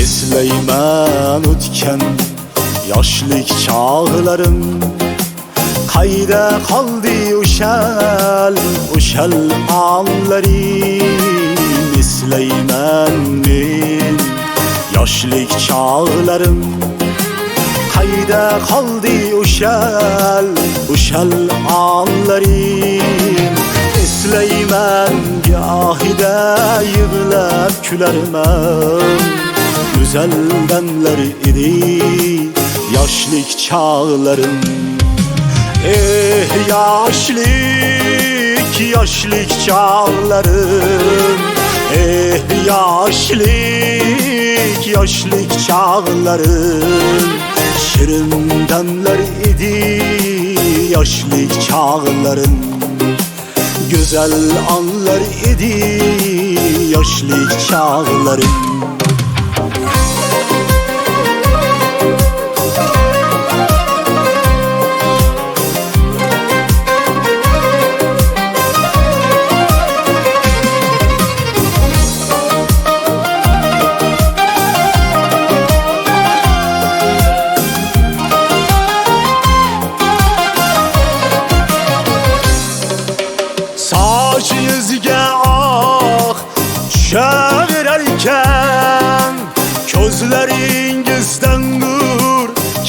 Esleymen ötken yaşlık çağlarım, kayda kaldı uşal anlarım. Esleymenin yaşlık çağlarım, kayda kaldı uşal anlarım. Esleymen gahide yığılıp külermem, güzel demler idi yaşlık çağlarım. Yaşlık çağlarım, yaşlık çağlarım. Şirin demler idi yaşlık çağlarım, güzel anlar idi yaşlık çağlarım. Yüzüge ah çevirerken, gözlerinizden nur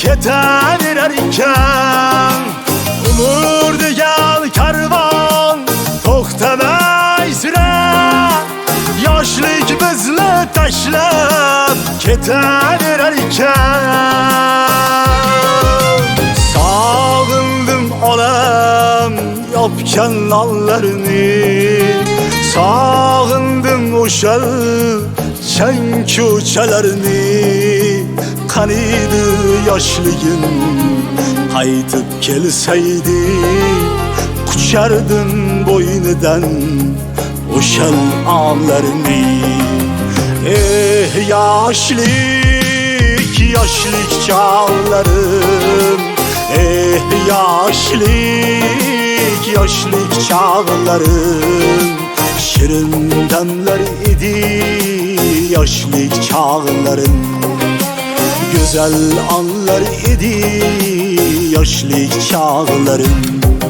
keterirken, umur diyen kervan toktemeyzire, yaşlık bizle teşlep keterirken. Sağındım alem yapken nallarını, sağındım uşal çen köçelerini. Kanıydı yaşlığın kaytıp gelseydi, kuçardın boynudan uşal ağlarını. Yaşlık çağlarım, yaşlık çağlarım. Şirin demler idi yaşlık çağlarım, güzel anlar idi yaşlık çağlarım.